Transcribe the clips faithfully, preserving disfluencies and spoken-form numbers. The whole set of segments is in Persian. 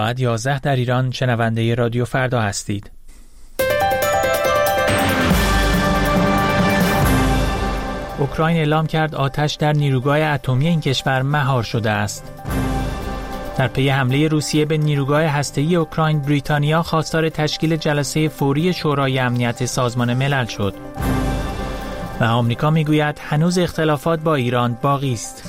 ساعت یازده در ایران شنونده رادیو فردا هستید. اوکراین اعلام کرد آتش در نیروگاه اتمی این کشور مهار شده است. در پی حمله روسیه به نیروگاه هسته‌ای اوکراین، بریتانیا خواستار تشکیل جلسه فوری شورای امنیت سازمان ملل شد. و آمریکا میگوید هنوز اختلافات با ایران باقی است.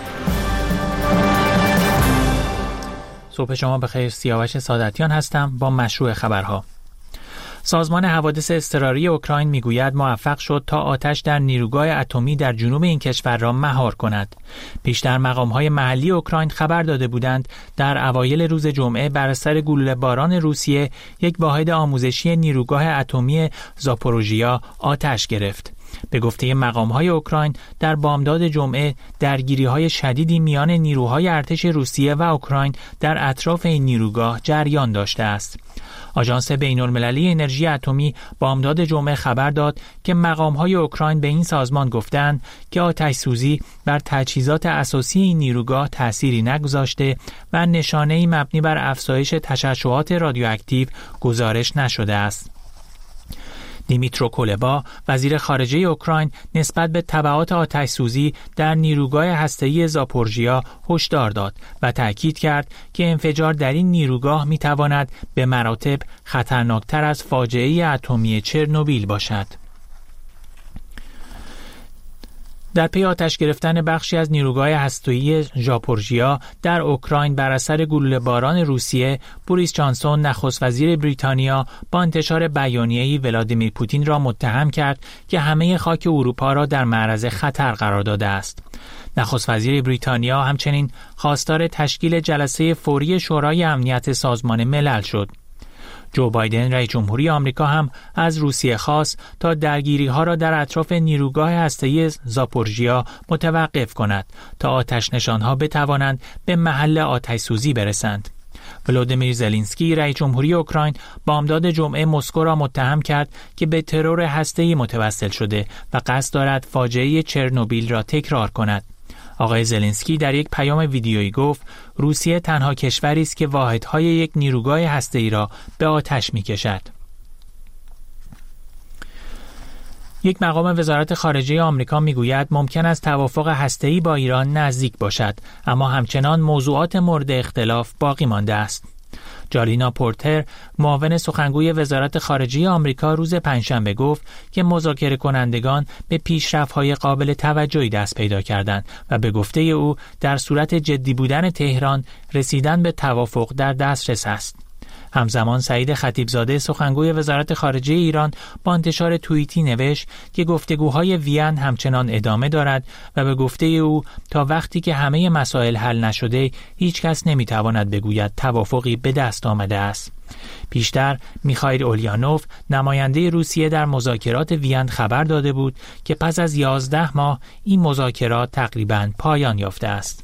صبح شما بخیر، سیاوش سادتیان هستم با مشروع خبرها. سازمان حوادث اضطراری اوکراین میگوید موفق شد تا آتش در نیروگاه اتمی در جنوب این کشور را مهار کند. پیشتر مقام‌های محلی اوکراین خبر داده بودند در اوایل روز جمعه بر اثر گلوله باران روسیه یک واحد آموزشی نیروگاه اتمی زاپوروژیا آتش گرفت. به گفته مقام‌های اوکراین در بامداد جمعه درگیری‌های شدیدی میان نیروهای ارتش روسیه و اوکراین در اطراف این نیروگاه جریان داشته است. آژانس بین‌المللی انرژی اتمی بامداد جمعه خبر داد که مقام‌های اوکراین به این سازمان گفتند که آتش‌سوزی بر تجهیزات اساسی این نیروگاه تأثیری نگذاشته و نشانه‌ای مبنی بر افزایش تشعشعات رادیواکتیو گزارش نشده است. دیمیترو کولبا وزیر خارجه اوکراین نسبت به تبعات آتش‌سوزی در نیروگاه هسته‌ای زاپوروژیا هشدار داد و تأکید کرد که انفجار در این نیروگاه می‌تواند به مراتب خطرناکتر از فاجعه اتمی چرنوبیل باشد. در پی آتش گرفتن بخشی از نیروگاه هسته‌ای زاپوروژیا در اوکراین بر اثر گلوله باران روسیه، بوریس جانسون نخست وزیر بریتانیا با انتشار بیانیه‌ای ولادیمیر پوتین را متهم کرد که همه خاک اروپا را در معرض خطر قرار داده است. نخست وزیر بریتانیا همچنین خواستار تشکیل جلسه فوری شورای امنیت سازمان ملل شد. جو بایدن رئیس جمهوری آمریکا هم از روسیه خواست تا درگیری‌ها را در اطراف نیروگاه هسته‌ای زاپوروژیا متوقف کند تا آتش‌نشان‌ها بتوانند به محل آتش‌سوزی برسند. ولودیمیر زلنسکی رئیس جمهوری اوکراین بامداد جمعه مسکو را متهم کرد که به ترور هسته‌ای متوسل شده و قصد دارد فاجعه چرنوبیل را تکرار کند. آقای زلنسکی در یک پیام ویدیویی گفت روسیه تنها کشوری است که واحدهای یک نیروگاه هسته‌ای را به آتش می‌کشد. یک مقام وزارت خارجه آمریکا میگوید ممکن است توافق هسته‌ای با ایران نزدیک باشد، اما همچنان موضوعات مورد اختلاف باقی مانده است. جالینا پورتر معاون سخنگوی وزارت خارجه آمریکا روز پنجشنبه گفت که مذاکره کنندگان به پیشرفت‌های قابل توجهی دست پیدا کردند و به گفته او در صورت جدی بودن تهران رسیدن به توافق در دسترس است. همزمان سعید خطیبزاده سخنگوی وزارت خارجه ایران با انتشار توییتی نوشت که گفتگوهای وین همچنان ادامه دارد و به گفته او تا وقتی که همه مسائل حل نشده هیچ کس نمیتواند بگوید توافقی به دست آمده است. پیشتر میخائیل اولیانوف نماینده روسیه در مذاکرات وین خبر داده بود که پس از یازده ماه این مذاکرات تقریباً پایان یافته است.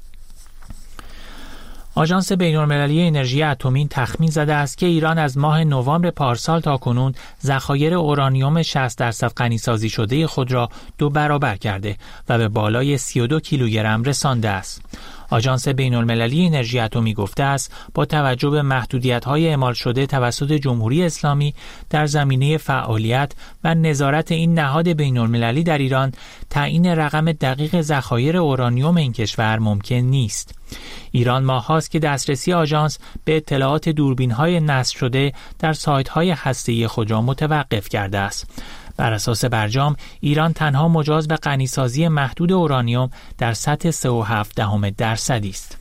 آژانس بین‌المللی انرژی اتمی تخمین زده است که ایران از ماه نوامبر پارسال تا کنون ذخایر اورانیوم شصت درصد غنی‌سازی شده خود را دو برابر کرده و به بالای سی و دو کیلوگرم رسانده است. آژانس بین‌المللی انرژی اتمی گفته است با توجه به محدودیت‌های اعمال شده توسط جمهوری اسلامی در زمینه فعالیت و نظارت این نهاد بین‌المللی در ایران، تعیین رقم دقیق ذخایر اورانیوم این کشور ممکن نیست. ایران ماه‌هاست که دسترسی آژانس به اطلاعات دوربین‌های نصب شده در سایت‌های هسته‌ای خود را متوقف کرده است. بر اساس برجام ایران تنها مجاز به غنی‌سازی محدود اورانیوم در سطح سه و هفت دهم درصدی است.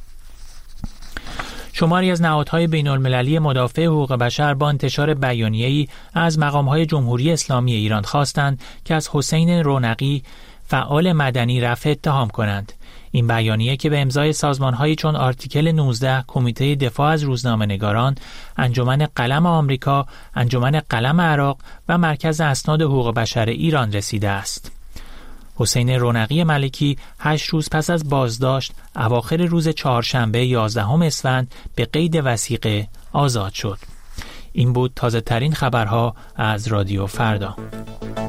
شماری از نهادهای بین‌المللی مدافع حقوق بشر با انتشار بیانیه‌ای از مقام‌های جمهوری اسلامی ایران خواستند که از حسین رونقی فعال مدنی رفع اتهام کنند. این بیانیه که به امضای سازمان‌هایی چون آرتیکل نوزده، کمیته دفاع از روزنامه‌نگاران، انجمن قلم آمریکا، انجمن قلم عراق و مرکز اسناد حقوق بشر ایران رسیده است. حسین رونقی ملکی هشت روز پس از بازداشت اواخر روز چهارشنبه یازدهم اسفند به قید وثیقه آزاد شد. این بود تازه ترین خبرها از رادیو فردا.